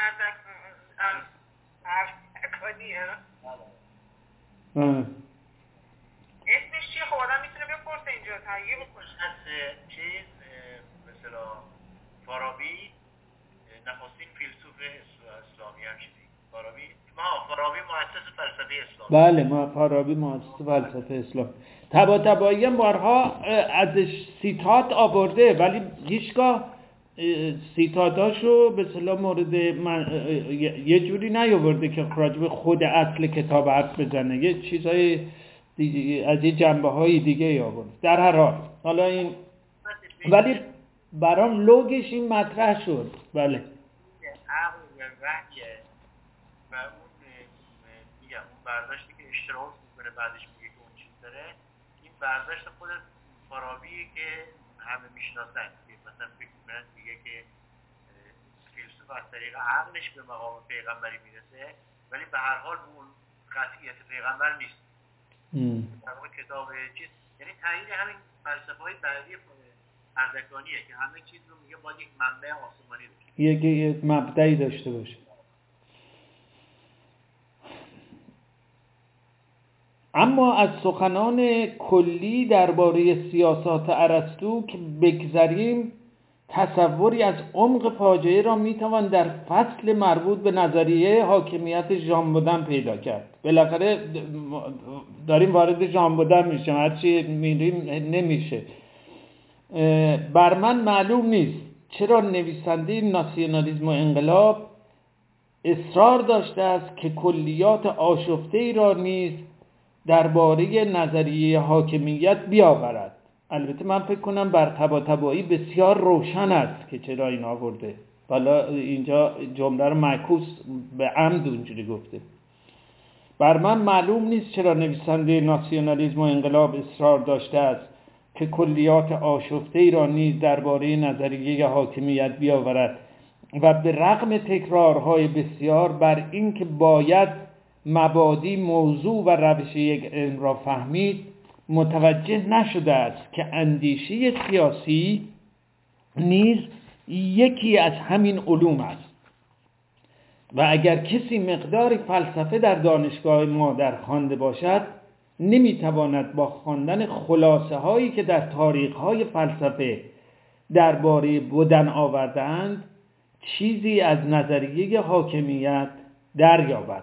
آه. اسمش چیه؟ خب آدم میتونه بپرسه اینجا تهیه بکنه. از چیز مثلا فارابی نخستین فیلسوف اسلامی هم شدی. فارابی ما فارابی مؤسس فلسفه اسلام. بله ما فارابی مؤسس فلسفه اسلام. طباطبایی هم بارها ازش سیتات آورده ولی هیچگاه سیتاتاشو به اصطلاح مورد من یه جوری نیاورده که راجب خود اصل کتاب حرف بزنه، یه چیزای دیگه از یه جنبه‌های دیگه آورده. در هر حال حالا این ولی برام لوگش این مطرح شد. بله عقل و وحیه و اون میگم اون برداشتی که اشتراک میکنه بعدش میگه که اون چیز داره، این برداشت خود فارابیه که همه میشناسن. مثلا فکر میکنن میگه که فیلسوف از طریق عقلش به مقام پیغمبری میرسه ولی به هر حال اون قطعیت پیغمبر نیست. در واقع کتاب چیز یعنی تایید همین فلسفه های بعدی اردکانیه که همه چیز رو میگه باید یک منبع آسمانی داشته، یک مبدعی داشته باشه. اما از سخنان کلی درباره سیاست ارسطو که بگذریم، تصوری از عمق فاجعه را میتوان در فصل مربوط به نظریه حاکمیت ژان بودن پیدا کرد. بالاخره داریم وارد ژان بودن میشیم، هرچی میریم نمیشه. بر من معلوم نیست چرا نویسنده ناسیونالیسم و انقلاب اصرار داشته است که کلیات آشفته ای را نیز درباره نظریه حاکمیت بیاورد. البته من فکر کنم بر طباطبایی بسیار روشن است که چرا این آورده. حالا اینجا جمله رو معکوس به عمد اونجوری گفته. بر من معلوم نیست چرا نویسنده ناسیونالیسم و انقلاب اصرار داشته است که کلیات آشفته ای را نیز درباره نظریه حاکمیت بیاورد و به رغم تکرارهای بسیار بر این که باید مبادی موضوع و روش یک علم را فهمید متوجه نشده است که اندیشه سیاسی نیز یکی از همین علوم است و اگر کسی مقداری فلسفه در دانشگاه ما در خوانده باشد نمیتواند با خواندن خلاصه هایی که در تاریخ های فلسفه درباره بودن آوردند چیزی از نظریه حاکمیت دریابد.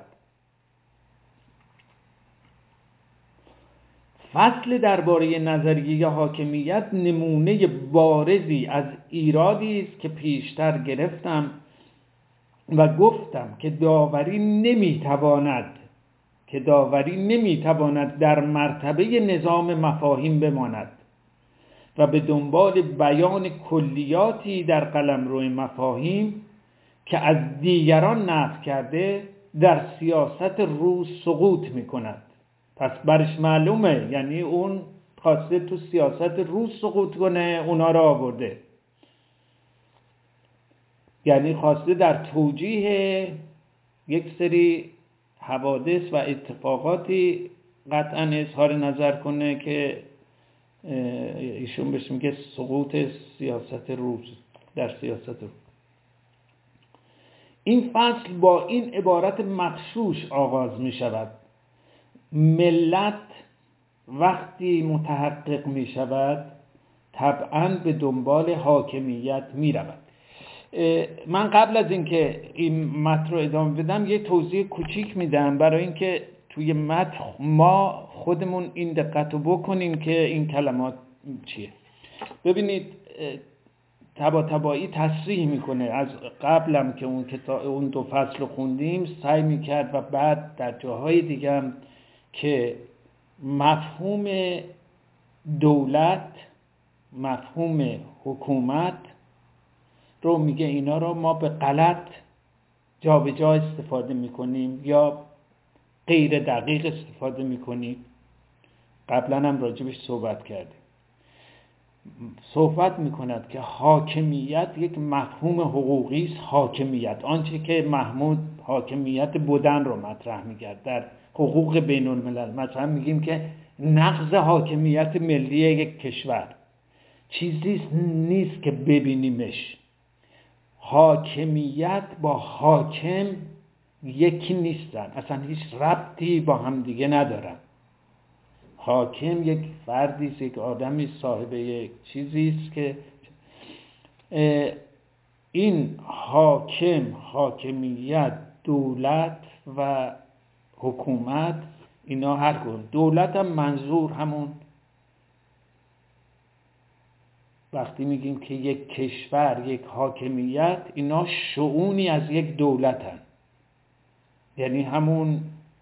فصل درباره نظریه حاکمیت نمونه بارزی از ایرادی است که پیشتر گرفتم و گفتم که داوری نمیتواند که داوری نمیتواند در مرتبه نظام مفاهیم بماند و به دنبال بیان کلیاتی در قلمرو مفاهیم که از دیگران نقل کرده در سیاست روز سقوط میکند. پس برش معلومه، یعنی اون خواسته تو سیاست روز سقوط کنه، اونا را آورده. یعنی خواسته در توجیه یک سری حوادث و اتفاقاتی قطعا اظهار نظر کنه که ایشون بهش میگه سقوط سیاست روز در سیاست روز. این فصل با این عبارت مغشوش آغاز می شود: ملت وقتی متحقق می شود طبعاً به دنبال حاکمیت می رود. من قبل از اینکه این متن رو ادامه بدم یه توضیح کوچیک میدم برای اینکه توی متن ما خودمون این دقت رو بکنیم که این کلمات چیه. ببینید طباطبایی تصریح میکنه، از قبلم که اون کتاب اون دو فصل رو خوندیم سعی میکرد و بعد در جاهای دیگه هم که مفهوم دولت، مفهوم حکومت رو میگه اینا رو ما به غلط جا به جا استفاده میکنیم یا غیر دقیق استفاده میکنیم. قبلا هم راجبش صحبت کردیم. صحبت میکند که حاکمیت یک مفهوم حقوقی است. حاکمیت، آنچه که محمود حاکمیت بودن رو مطرح میکرد در حقوق بین الملل، مثلا میگیم که نقض حاکمیت ملی یک کشور چیزی نیست که ببینیمش. حاکمیت با حاکم یکی نیستن، اصلا هیچ ربطی با هم دیگه ندارن. حاکم یک فردی است، یک آدمی صاحب یک چیزی است که این حاکم، حاکمیت، دولت و حکومت، اینا هر کدوم، دولت هم منظور همون وقتی میگیم که یک کشور، یک حاکمیت، اینا شؤونی از یک دولت هست. یعنی همون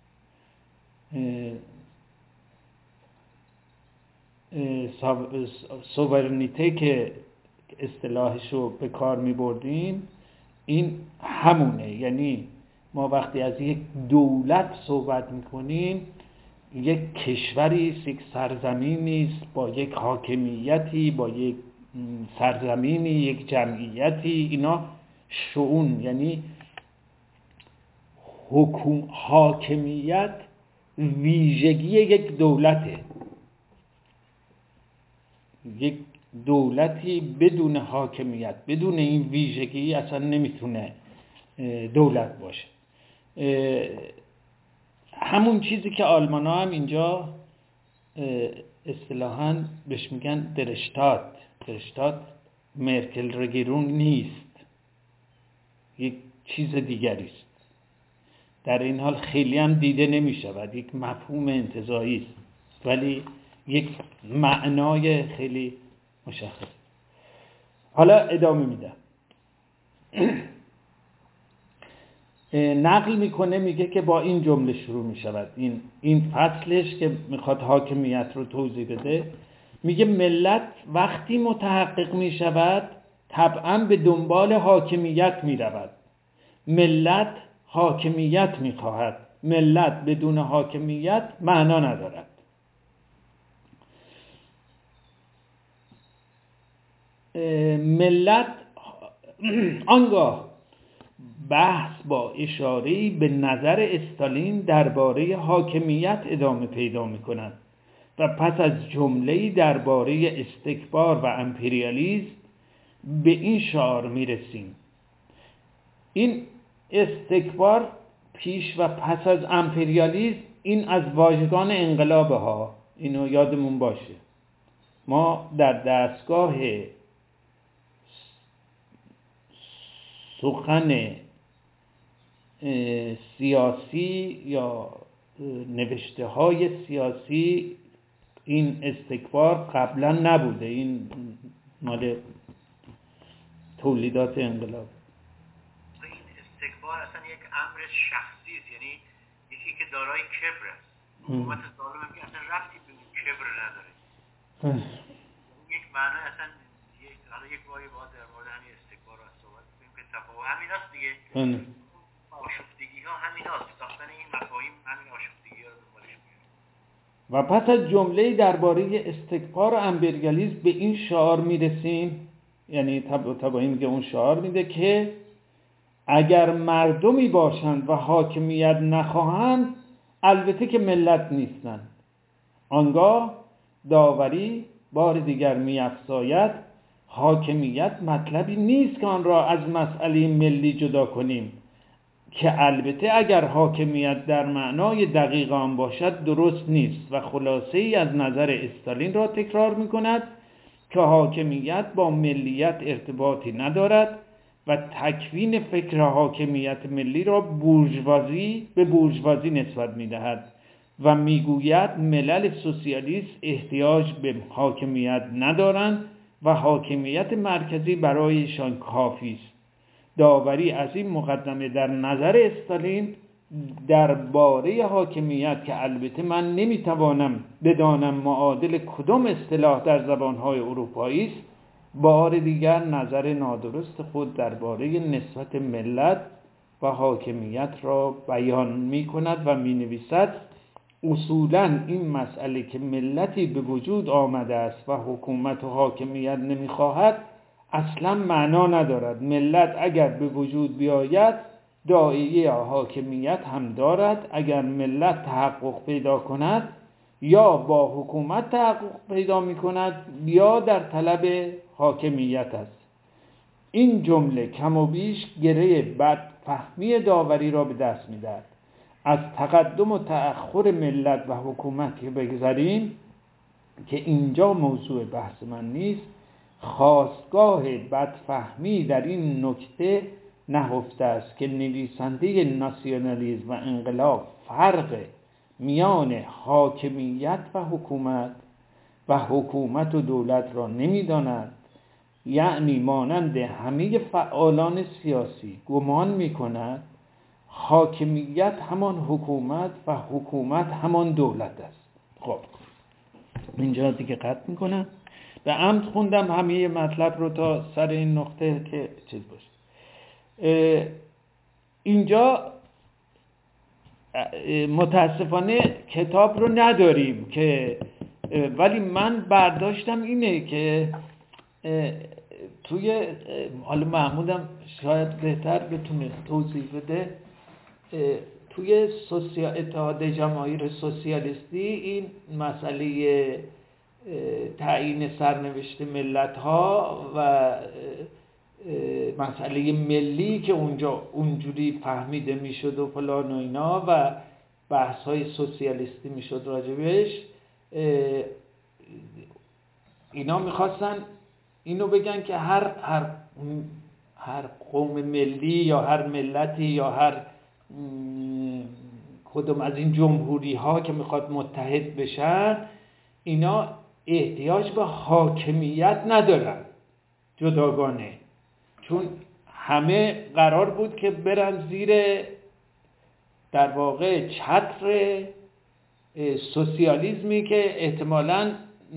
سوورنیته که اصطلاحش رو به کار می بردیم، این همونه. یعنی ما وقتی از یک دولت صحبت می کنیم، یک کشوری است، یک سرزمینی است با یک حاکمیتی، با یک سرزمینی، یک جمعیتی، اینا شؤون. یعنی حکوم حاکمیت ویژگی یک دولته. یک دولتی بدون حاکمیت، بدون این ویژگی اصلا نمیتونه دولت باشه. همون چیزی که آلمان ها هم اینجا اصطلاحاً بهش میگن درشتات. درشتات مرکل رگیرون نیست، یک چیز دیگری است. در این حال خیلی هم دیده نمیشود، یک مفهوم انتزاعی است ولی یک معنای خیلی مشخص. حالا ادامه میدم. نقل میکنه، میگه که با این جمله شروع میشود این این فصلش که میخواد حاکمیت رو توضیح بده. میگه ملت وقتی متحقق میشود طبعا به دنبال حاکمیت میرود. ملت حاکمیت میخواهد. ملت بدون حاکمیت معنا ندارد. ملت آنگاه بحث با اشاره‌ای به نظر استالین درباره حاکمیت ادامه پیدا می‌کند و پس از جمله‌ای درباره استکبار و امپریالیسم به این شعار می‌رسیم. این استکبار پیش و پس از امپریالیسم، این از واژگان انقلابه ها، اینو یادمون باشه. ما در دستگاه سخن سیاسی یا نوشته های سیاسی این استکبار قبلا نبوده، این مال تولیدات انقلاب. این استکبار اصلا یک امر شخصی است، یعنی یکی که دارای کبر است. حکومت ظالم هم اصلا ربطی به اون کبر نداره. یک معنی اصلا یک حالا یک وای با در مورد همین استکبار رو صحبت کنیم که تفاوت همین است دیگه. آشفتگی ها همین است، ساختن این مفاهیم همین آشفتگی ها رو دنبالش می‌کنه. و پس از جمله درباره استکبار و امپریالیسم به این شعار میرسیم، یعنی طبعی میگه اون شعار میده که اگر مردمی باشند و حاکمیت نخواهند البته که ملت نیستند. آنگاه داوری بار دیگر می‌افزاید حاکمیت مطلبی نیست که آن را از مسئله ملی جدا کنیم، که البته اگر حاکمیت در معنای دقیق آن باشد درست نیست و خلاصه ای از نظر استالین را تکرار می کند که حاکمیت با ملیت ارتباطی ندارد و تکوین فکر حاکمیت ملی را بورژوازی به بورژوازی نسبت می دهد و می گوید ملل سوسیالیست احتیاج به حاکمیت ندارند و حاکمیت مرکزی برایشان کافی است. داوری از این مقدمه در نظر استالین درباره حاکمیت که البته من نمیتوانم بدانم معادل کدام اصطلاح در زبانهای اروپایی است، بار دیگر نظر نادرست خود درباره نسبت ملت و حاکمیت را بیان می کند و می نویسد اصولاً این مسئله که ملتی به وجود آمده است و حکومت و حاکمیت نمی خواهد اصلا معنا ندارد. ملت اگر به وجود بیاید داعیه حاکمیت هم دارد. اگر ملت تحقق پیدا کند یا با حکومت تحقق پیدا می کند یا در طلب حاکمیت است. این جمله کم و بیش گره بدفهمی داوری را به دست می دهد. از تقدم و تأخر ملت و حکومت که بگذاریم که اینجا موضوع بحث من نیست، خاستگاه بدفهمی در این نکته نهفته است که نویسنده ناسیونالیسم و انقلاب فرق میان حاکمیت و حکومت و حکومت و دولت را نمی‌داند. یعنی مانند همه فعالان سیاسی گمان می‌کند حاکمیت همان حکومت و حکومت همان دولت است. خب اینجا دیگه قطع میکنم. به عمد خوندم همه مطلب رو تا سر این نقطه که چیز باشه. اینجا متاسفانه کتاب رو نداریم که، ولی من برداشتم اینه که توی حالا محمودم شاید بهتر بتونه توضیح بده، توی سوسیال اتحاد جماهیر سوسیالیستی این مسئله تعیین سرنوشت ملت ها و مسئله ملی که اونجا اونجوری فهمیده میشد و فلان و اینا و بحث های سوسیالیستی میشد راجبش، اینا میخواستن اینو بگن که هر هر هر قوم ملی یا هر ملتی یا هر کدوم از این جمهوری ها که میخواد متحد بشن اینا احتیاج به حاکمیت ندارن جداگانه، چون همه قرار بود که برن زیر در واقع چتر سوسیالیسمی که احتمالاً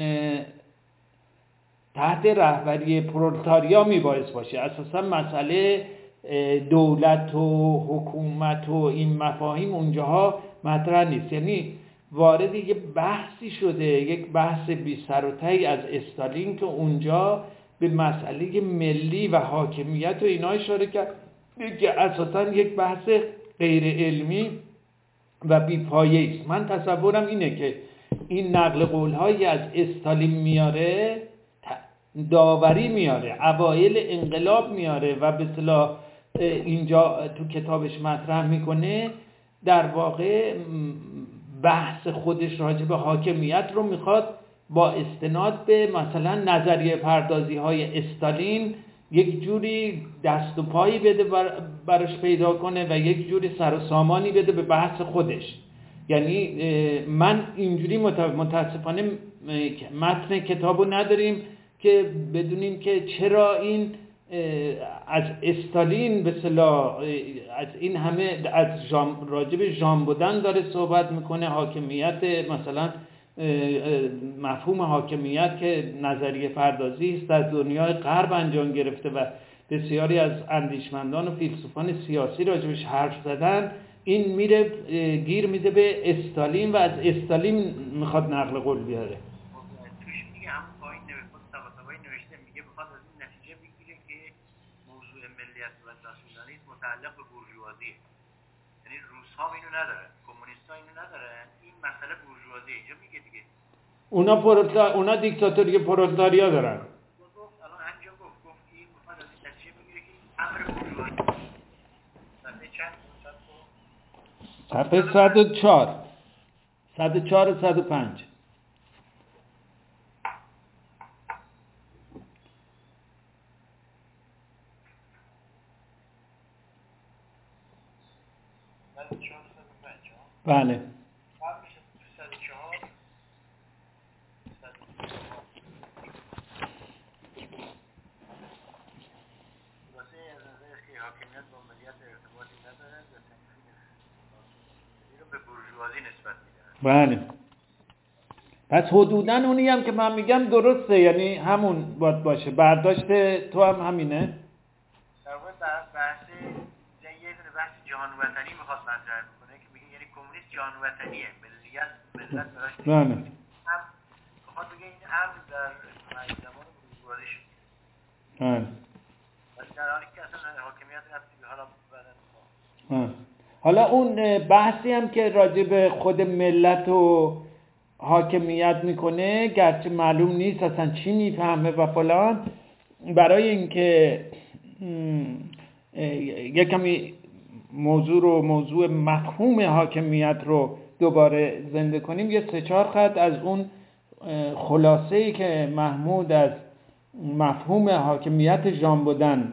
تحت رهبری پرولتاریا میبایست باشه. اساسا مسئله دولت و حکومت و این مفاهیم اونجاها مطرح نیست، یعنی وارد یک بحثی شده، یک بحث بی سر و ته از استالین که اونجا به مسئله ملی و حاکمیت و اینا اشاره کرد که اساسا یک بحث غیر علمی و بی پایه است. من تصورم اینه که این نقل قول‌هایی از استالین میاره، داوری میاره، اوایل انقلاب میاره و به اصطلاح اینجا تو کتابش مطرح میکنه، در واقع بحث خودش راجع به حاکمیت رو میخواد با استناد به مثلا نظریه پردازی های استالین یک جوری دست و پایی بده براش پیدا کنه و یک جوری سر و سامانی بده به بحث خودش. یعنی من اینجوری متاسفانه متن کتابو نداریم که بدونیم که چرا این از استالین به اصطلاح از این همه از جام راجب ژان بودن داره صحبت میکنه، حاکمیت مثلا مفهوم حاکمیت که نظریه پردازی است در دنیای غرب انجام گرفته و بسیاری از اندیشمندان و فیلسوفان سیاسی راجبش حرف زدن، این میره گیر میده به استالین و از استالین میخواد نقل قول بیاره. توش میگه هم پایین نوشته طباطبایی نوشته، میگه بخواد از این نتیجه بگیره که موضوع ملیت و ناسیونالیسم متعلق به بورژوازیه، یعنی روس‌ها اینو ندارن، کمونیست‌ها اینو ندارن، این مسئله بورژوازیه. اینجا میگه دیگه اونا پرولتا اونا دیکتاتوری پرولتاریا دارن. الان همینجا گفت گفت این میخواد از این نتیجه بگیره که امر بورژوازی. صفحه چند؟ صفحه صد و چهار صد و چهار و صد و پنج. بله. بله. پس حدوداً اونی هم که من میگم درسته، یعنی همون باید باشه. برداشت تو هم همینه؟ در واقع بحث یه دونه بحث جهان وطنی میخواد مطرح کنه که میگه یعنی کمونیست جهان وطنیه، ملیت ملت براش بله. هم میخواد بگه این امر در زمان بزرگواری شد. بله. ولی در حالی که اصلا حاکمیت رفتی به حالا بعدن. حالا اون بحثی هم که راجع به خود ملت و حاکمیت میکنه، گرچه معلوم نیست اصلا چی میفهمه و فلان، برای اینکه یکمی موضوع رو موضوع مفهوم حاکمیت رو دوباره زنده کنیم، یه سه چهار خط از اون خلاصه‌ای که محمود از مفهوم حاکمیت ژان بودن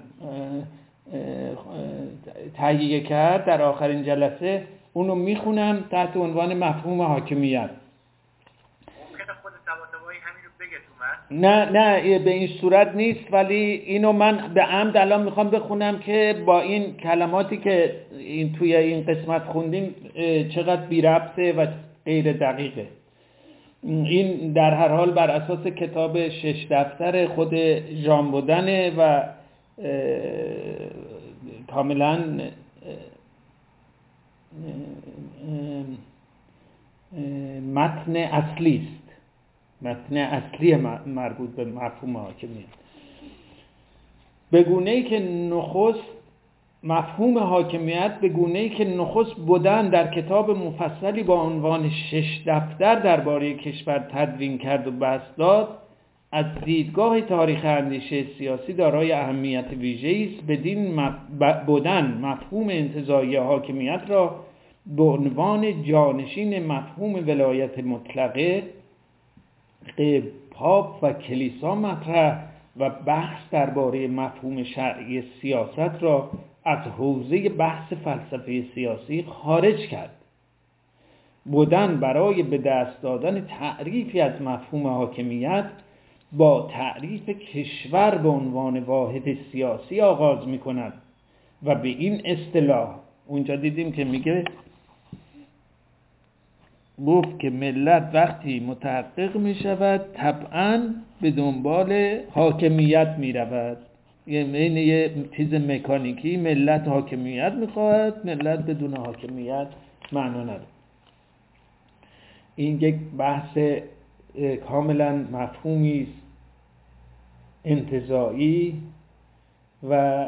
تهیه کرد در آخرین جلسه، اونو میخونم تحت عنوان مفهوم حاکمیت. ممکنه خود طباطبایی همین رو بگه تو من؟ نه نه به این صورت نیست، ولی اینو من به عمد الان میخوام بخونم که با این کلماتی که این توی این قسمت خوندیم چقدر بی ربطه و غیر دقیقه. این در هر حال بر اساس کتاب شش دفتر خود ژان بودنه و کاملا متن اصلی است، متن اصلی مربوط به مفهوم حاکمیت. به گونه‌ای که نخست مفهوم حاکمیت به گونه‌ای که نخست بودن در کتاب مفصلی با عنوان شش دفتر درباره کشور تدوین کرد و بحث داد، از دیدگاه تاریخ اندیشه سیاسی دارای اهمیت ویژه‌ای است. بدین بودن مفهوم انتزاعی حاکمیت را به عنوان جانشین مفهوم ولایت مطلقه پاپ و کلیسا مطرح و بحث درباره مفهوم شرعی سیاست را از حوزه بحث فلسفه سیاسی خارج کرد. بودن برای به دست دادن تعریفی از مفهوم حاکمیت با تعریف کشور به عنوان واحد سیاسی آغاز می کند و به این اصطلاح اونجا دیدیم که میگه گفت که ملت وقتی متحقق می شود طبعاً به دنبال حاکمیت می رود. یعنی یه چیز مکانیکی، ملت حاکمیت می خواهد، ملت بدون حاکمیت معنا نداره. این یک بحث کاملا مفهومی است انتزاعی و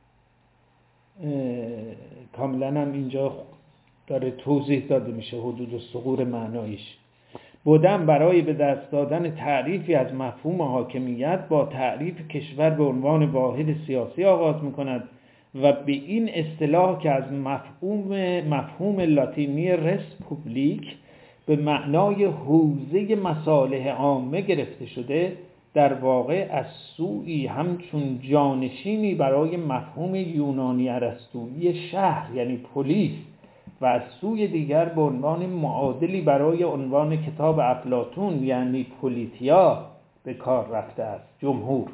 کاملا هم اینجا داره توضیح داده میشه حدود و ثغور معنایش. بودن برای به دست دادن تعریفی از مفهوم حاکمیت با تعریف کشور به عنوان واحد سیاسی آغاز میکند و به این اصطلاح که از مفهوم مفهوم لاتینی رسپوبلیک به معنای حوزه مصالح عامه گرفته شده، در واقع از سوی همچون جانشینی برای مفهوم یونانی ارسطویی شهر یعنی پلیس و از سوی دیگر به عنوان معادلی برای عنوان کتاب افلاطون یعنی پولیتیا به کار رفته است، جمهور.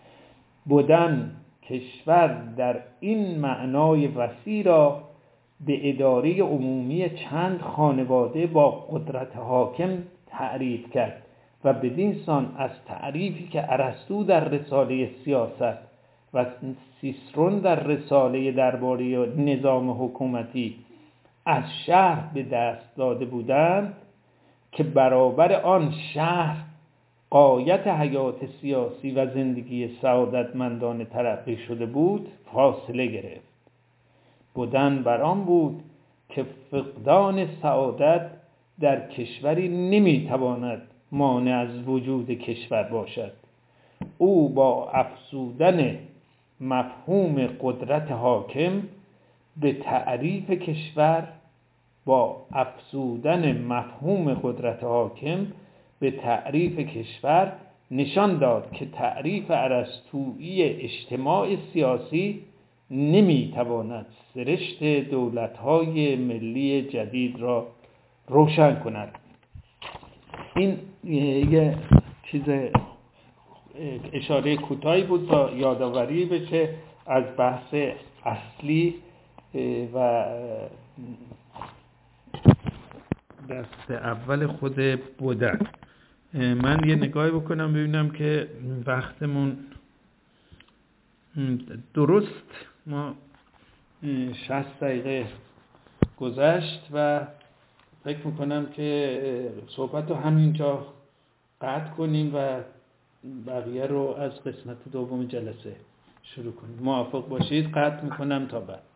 بودن کشور در این معنای وسیع را به اداره عمومی چند خانواده با قدرت حاکم تعریف کرد و بدین سان از تعریفی که ارسطو در رساله سیاست و سیسرون در رساله درباره نظام حکومتی از شهر به دست داده بودند که برابر آن شهر غایت حیات سیاسی و زندگی سعادتمندانه ترقی شده بود، فاصله گرفت. بودن بر آن بود که فقدان سعادت در کشوری نمیتواند مانع از وجود کشور باشد. او با افزودن مفهوم قدرت حاکم به تعریف کشور با افزودن مفهوم قدرت حاکم به تعریف کشور نشان داد که تعریف ارسطویی اجتماع سیاسی نمیتواند سرشت دولت‌های ملی جدید را روشن کند. این یه چیز اشاره کوتاهی بود تا یادآوری بشه از بحث اصلی و دست اول خود بودن. من یه نگاهی بکنم ببینم که وقتمون درست ما شصت دقیقه گذشت و فکر میکنم که صحبت رو همینجا قطع کنیم و بقیه رو از قسمت دوم جلسه شروع کنیم. موافق باشید قطع میکنم تا بعد.